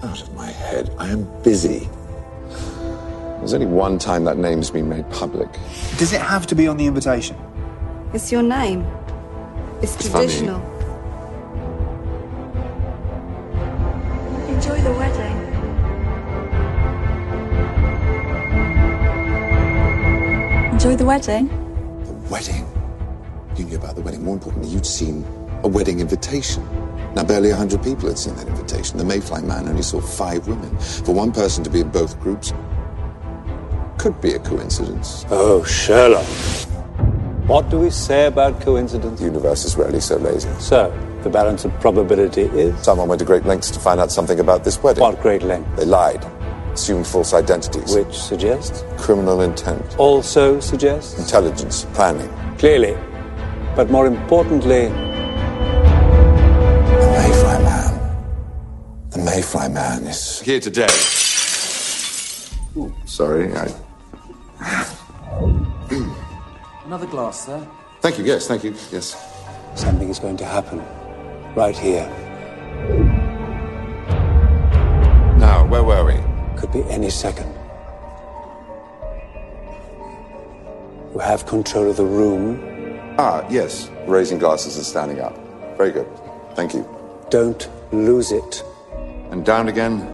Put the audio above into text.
Out of my head. I am busy. There's only one time that name's been made public. Does it have to be on the invitation? It's your name. It's traditional. Funny. Enjoy the wedding. Enjoy the wedding? The wedding? You knew about the wedding. More importantly, you'd seen a wedding invitation. Now, barely 100 people had seen that invitation. The Mayfly man only saw 5 women. For one person to be in both groups could be a coincidence. Oh, Sherlock. What do we say about coincidence? The universe is rarely so lazy. So, the balance of probability is? Someone went to great lengths to find out something about this wedding. What great length? They lied. Assumed false identities. Which suggests? Criminal intent. Also suggests? Intelligence. Planning. Clearly. But more importantly... The Mayfly man. The Mayfly man is... here today. Ooh, sorry, Another glass, sir. Thank you, yes, thank you, yes. Something is going to happen. Right here. Now, where were we? Could be any second. You have control of the room. Ah, yes. Raising glasses and standing up. Very good. Thank you. Don't lose it. And down again.